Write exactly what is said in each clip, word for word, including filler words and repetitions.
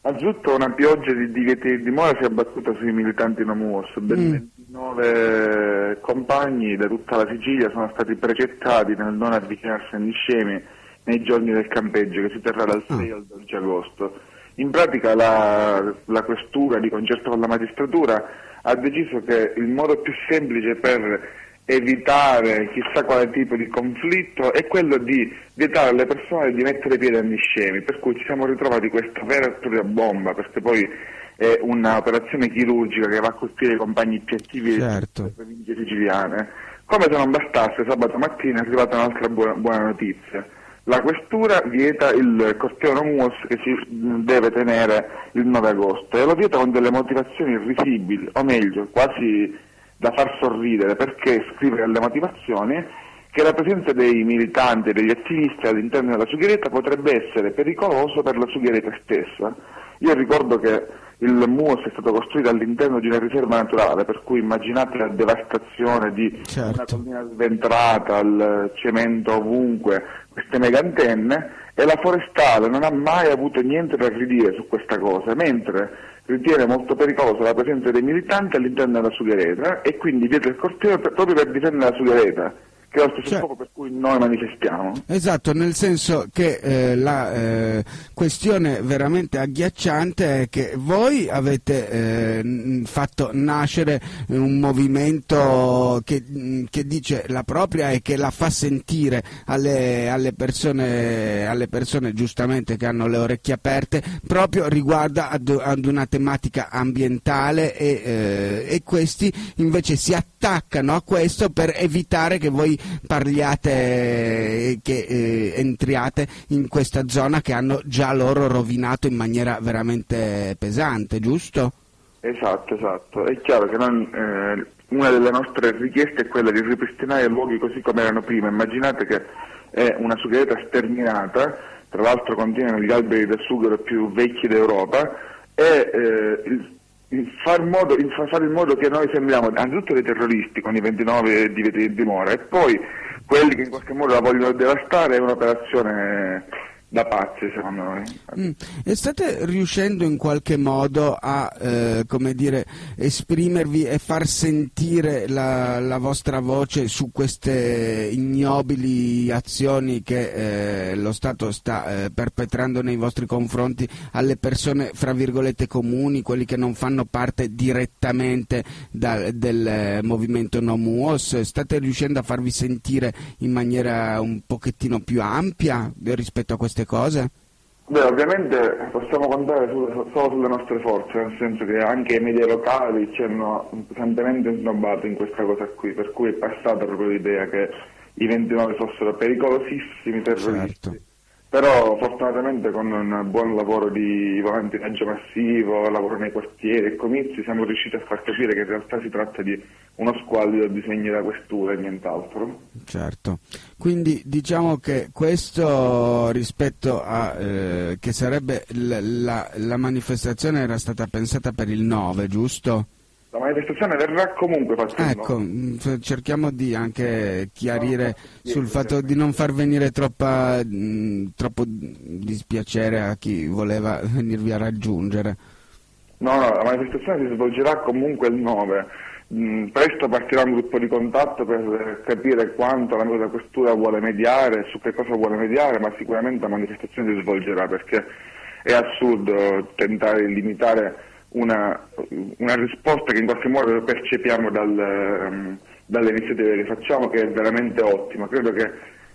Anzitutto una pioggia di divieti di dimora si è abbattuta sui militanti No MUOS, ben mm. ventinove compagni da tutta la Sicilia sono stati precettati nel non avvicinarsi agli scemi nei giorni del campeggio che si terrà dal sei al dodici agosto. In pratica la, la questura, di concerto con la magistratura, ha deciso che il modo più semplice per evitare chissà quale tipo di conflitto è quello di vietare alle persone di mettere piede agli scemi, per cui ci siamo ritrovati questa vera e propria bomba, perché poi è un'operazione chirurgica che va a colpire i compagni più attivi certo. delle province siciliane. Come se non bastasse, sabato mattina è arrivata un'altra buona, buona notizia. La questura vieta il corteo No MUOS che si deve tenere il nove agosto e lo vieta con delle motivazioni irrisibili, o meglio, quasi da far sorridere, perché scrive alle motivazioni che la presenza dei militanti e degli attivisti all'interno della sugheretta potrebbe essere pericoloso per la sugheretta stessa. Io ricordo che il MUOS è stato costruito all'interno di una riserva naturale, per cui immaginate la devastazione di certo. una collina sventrata, il cemento ovunque, queste mega antenne, e la forestale non ha mai avuto niente da ridire su questa cosa, mentre ritiene molto pericolosa la presenza dei militanti all'interno della sughereta e quindi vieta il corteo per, proprio per difendere la sughereta, che è lo stesso cioè, scopo per cui noi manifestiamo. Esatto, nel senso che eh, la eh, questione veramente agghiacciante è che voi avete eh, fatto nascere un movimento che, che dice la propria e che la fa sentire alle, alle, persone, alle persone giustamente che hanno le orecchie aperte, proprio riguarda ad, ad una tematica ambientale e, eh, e questi invece si attaccano a questo per evitare che voi parliate, che eh, entriate in questa zona che hanno già loro rovinato in maniera veramente pesante, giusto? Esatto, esatto. È chiaro che non, eh, una delle nostre richieste è quella di ripristinare i luoghi così come erano prima. Immaginate che è una sugheretta sterminata, tra l'altro contiene gli alberi del sughero più vecchi d'Europa, e eh, il Far modo, fare in modo che noi sembriamo anzitutto dei terroristi con i ventinove divieti di dimora e poi quelli che in qualche modo la vogliono devastare è un'operazione da pazzi, secondo noi. Mm. E state riuscendo in qualche modo a eh, come dire, esprimervi e far sentire la, la vostra voce su queste ignobili azioni che eh, lo Stato sta eh, perpetrando nei vostri confronti alle persone, fra virgolette, comuni, quelli che non fanno parte direttamente da, del eh, movimento No MUOS? State riuscendo a farvi sentire in maniera un pochettino più ampia rispetto a queste cose? Beh, ovviamente possiamo contare su, solo sulle nostre forze, nel senso che anche i media locali ci hanno pesantemente snobbato in questa cosa qui, per cui è passata proprio l'idea che i ventinove fossero pericolosissimi terroristi. Certo. Però fortunatamente con un buon lavoro di volantinaggio massivo, lavoro nei quartieri e comizi, siamo riusciti a far capire che in realtà si tratta di uno squallido disegno da questura e nient'altro. Certo, quindi diciamo che questo rispetto a eh, che sarebbe l- la, la manifestazione era stata pensata per il nove, giusto? La manifestazione verrà comunque fatta. Ecco, mh, cerchiamo di anche chiarire no, sul fatto di non far venire troppa, mh, troppo dispiacere a chi voleva venirvi a raggiungere. No, no, la manifestazione si svolgerà comunque il nove. Mh, presto partirà un gruppo di contatto per capire quanto la questura vuole mediare, su che cosa vuole mediare, ma sicuramente la manifestazione si svolgerà, perché è assurdo tentare di limitare Una, una risposta che in qualche modo percepiamo dal, um, dalle iniziative che facciamo, che è veramente ottima. Credo che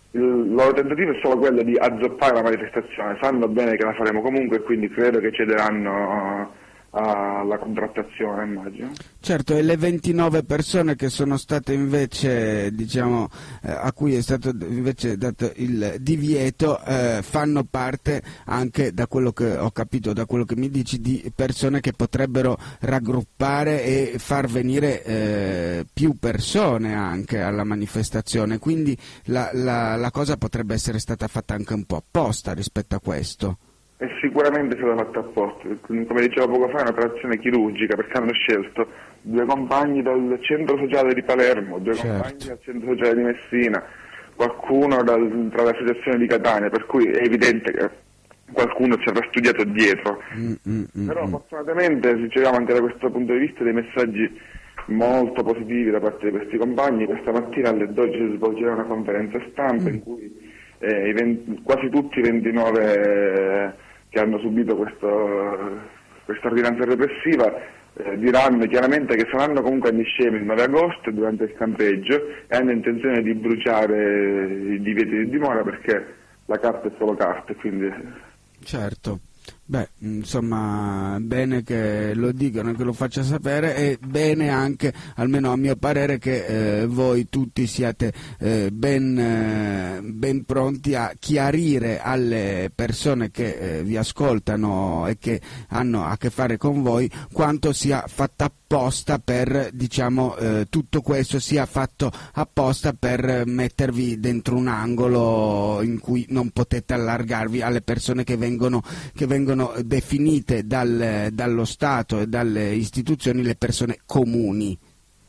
il loro tentativo è solo quello di azzoppare la manifestazione, sanno bene che la faremo comunque e quindi credo che cederanno alla contrattazione, immagino. Certo, e le ventinove persone che sono state invece, diciamo, eh, a cui è stato invece dato il divieto, eh, fanno parte anche, da quello che ho capito, da quello che mi dici, di persone che potrebbero raggruppare e far venire eh, più persone anche alla manifestazione, quindi la, la, la cosa potrebbe essere stata fatta anche un po' apposta rispetto a questo. E sicuramente è stata fatta apposta, come dicevo poco fa è un'operazione chirurgica, perché hanno scelto due compagni dal centro sociale di Palermo, due certo. compagni dal centro sociale di Messina, qualcuno dal, tra le associazioni di Catania, per cui è evidente che qualcuno ci avrà studiato dietro. Mm, mm, mm, Però mm. fortunatamente riceviamo anche da questo punto di vista dei messaggi molto positivi da parte di questi compagni. Questa mattina alle dodici si svolgerà una conferenza stampa mm. in cui eh, i venti, quasi tutti i ventinove eh, che hanno subito questo, questa ordinanza repressiva eh, diranno chiaramente che saranno comunque a Niscemi il nove agosto durante il campeggio e hanno intenzione di bruciare i divieti di dimora, perché la carta è solo carta, quindi... Certo. Beh, insomma, bene che lo dicano, che lo faccia sapere, e bene anche, almeno a mio parere, che eh, voi tutti siate eh, ben, eh, ben pronti a chiarire alle persone che eh, vi ascoltano e che hanno a che fare con voi quanto sia fatta apposta per, diciamo, eh, tutto questo sia fatto apposta per mettervi dentro un angolo in cui non potete allargarvi alle persone che vengono, che vengono definite dal, dallo Stato e dalle istituzioni le persone comuni.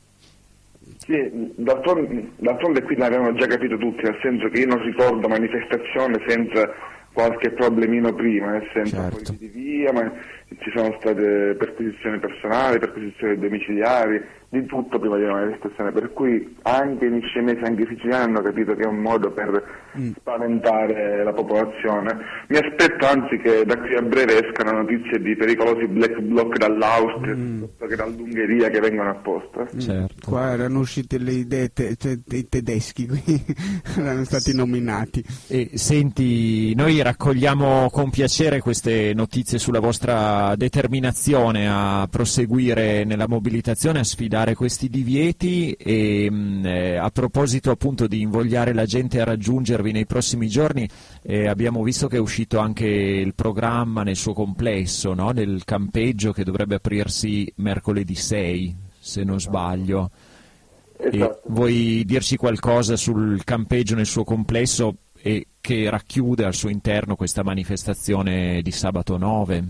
Sì, d'altronde, d'altronde qui l'abbiamo già capito tutti, nel senso che io non ricordo manifestazione senza qualche problemino prima, nel senso certo. poi di via, ma ci sono state perquisizioni personali, perquisizioni domiciliari, di tutto prima di una manifestazione, per cui anche i niscemesi, anche i siciliani hanno capito che è un modo per mm. spaventare la popolazione. Mi aspetto anzi che da qui a breve escano notizie di pericolosi black bloc dall'Austria, mm. che dall'Ungheria, che vengono apposta. Certo. Qua erano uscite le idee te- te- dei tedeschi, qui erano stati nominati. E, senti, noi raccogliamo con piacere queste notizie sulla vostra determinazione a proseguire nella mobilitazione, a sfidare questi divieti e eh, a proposito appunto di invogliare la gente a raggiungervi nei prossimi giorni, eh, abbiamo visto che è uscito anche il programma nel suo complesso, no? Del campeggio che dovrebbe aprirsi mercoledì sei, se non sbaglio. Esatto. E vuoi dirci qualcosa sul campeggio nel suo complesso e che racchiude al suo interno questa manifestazione di sabato nove?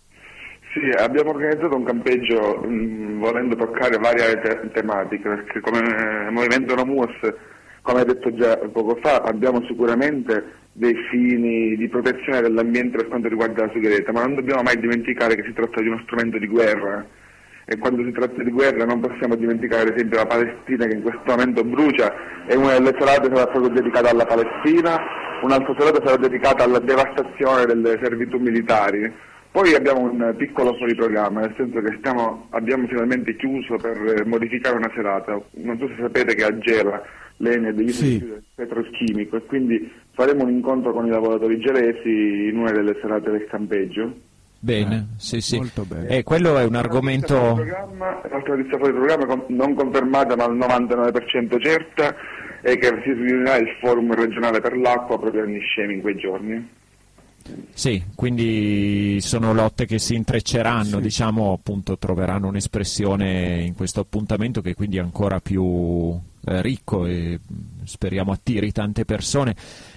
Sì, abbiamo organizzato un campeggio mh, volendo toccare varie te- tematiche, perché come Movimento Nomuos, come hai detto già poco fa, abbiamo sicuramente dei fini di protezione dell'ambiente per quanto riguarda la sigaretta, ma non dobbiamo mai dimenticare che si tratta di uno strumento di guerra, e quando si tratta di guerra non possiamo dimenticare ad esempio la Palestina, che in questo momento brucia, e una delle serate sarà proprio dedicata alla Palestina, un'altra serata sarà dedicata alla devastazione delle servitù militari. Poi abbiamo un piccolo fuoriprogramma, nel senso che stiamo, abbiamo finalmente chiuso per modificare una serata. Non so se sapete che a Gela l'E N I è degli sì. del petrolchimico, e quindi faremo un incontro con i lavoratori gelesi in una delle serate del campeggio. Bene, eh, sì, sì. Molto bene. Eh, quello è un argomento... L'altra notizia fuori programma, non confermata ma al novantanove per cento certa, è che si riunirà il forum regionale per l'acqua proprio a Niscemi in quei giorni. Sì, quindi sono lotte che si intrecceranno, sì. diciamo, appunto troveranno un'espressione in questo appuntamento che quindi è ancora più eh, ricco e speriamo attiri tante persone.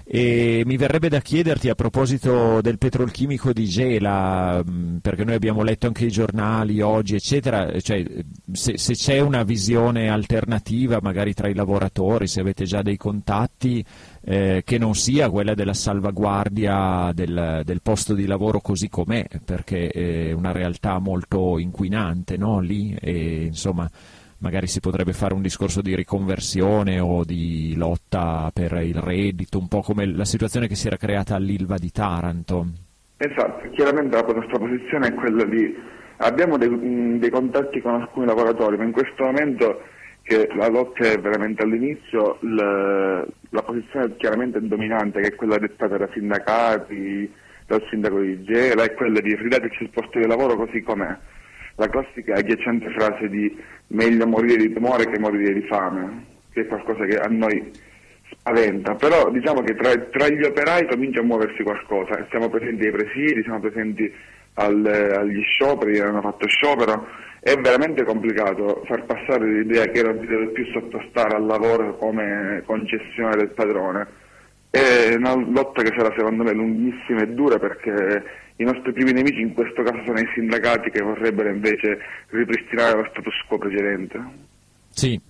E mi verrebbe da chiederti a proposito del petrolchimico di Gela, perché noi abbiamo letto anche i giornali oggi eccetera, cioè, se, se c'è una visione alternativa magari tra i lavoratori, se avete già dei contatti, eh, che non sia quella della salvaguardia del, del posto di lavoro così com'è, perché è una realtà molto inquinante, no? Lì, e insomma magari si potrebbe fare un discorso di riconversione o di lotta per il reddito, un po' come la situazione che si era creata all'Ilva di Taranto. Esatto, chiaramente la nostra posizione è quella di... abbiamo dei, dei contatti con alcuni lavoratori, ma in questo momento che la lotta è veramente all'inizio, la, la posizione chiaramente dominante, che è quella dettata da sindacati, dal sindaco di Gela, è quella di ridateci il posto di lavoro così com'è. La classica agghiacciante frase di meglio morire di tumore che morire di fame, che è qualcosa che a noi spaventa, però diciamo che tra, tra gli operai comincia a muoversi qualcosa, siamo presenti ai presidi, siamo presenti al, agli scioperi, hanno fatto sciopero, è veramente complicato far passare l'idea che non si deve più sottostare al lavoro come concessione del padrone. È una lotta che sarà secondo me lunghissima e dura, perché i nostri primi nemici in questo caso sono i sindacati, che vorrebbero invece ripristinare lo status quo precedente. Sì.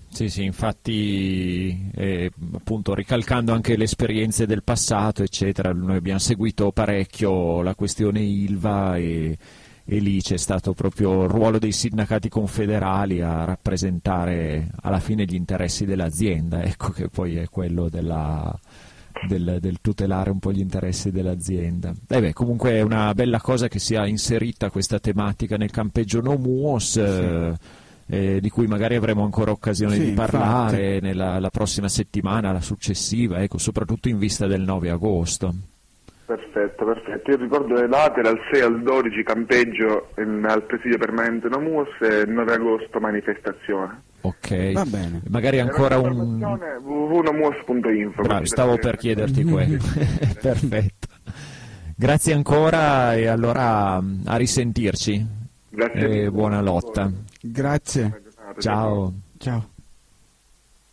Sì, sì, infatti eh, appunto ricalcando anche le esperienze del passato, eccetera, noi abbiamo seguito parecchio la questione Ilva e, e lì c'è stato proprio il ruolo dei sindacati confederali a rappresentare alla fine gli interessi dell'azienda, ecco che poi è quello della, del, del tutelare un po' gli interessi dell'azienda. E beh, comunque è una bella cosa che sia inserita questa tematica nel campeggio No Muos, sì. eh, Eh, di cui magari avremo ancora occasione sì, di parlare infatti. nella la prossima settimana, la successiva, ecco, soprattutto in vista del nove agosto. Perfetto, perfetto. Io ricordo le date dal sei al dodici campeggio in, al presidio permanente No Muos e il nove agosto manifestazione. Ok, va bene. Magari ancora un... w w w punto nomuos punto info. Bravo, stavo per chiederti quello. Perfetto. Grazie ancora e allora a risentirci. Grazie. E buona lotta. Grazie. Ciao. Ciao.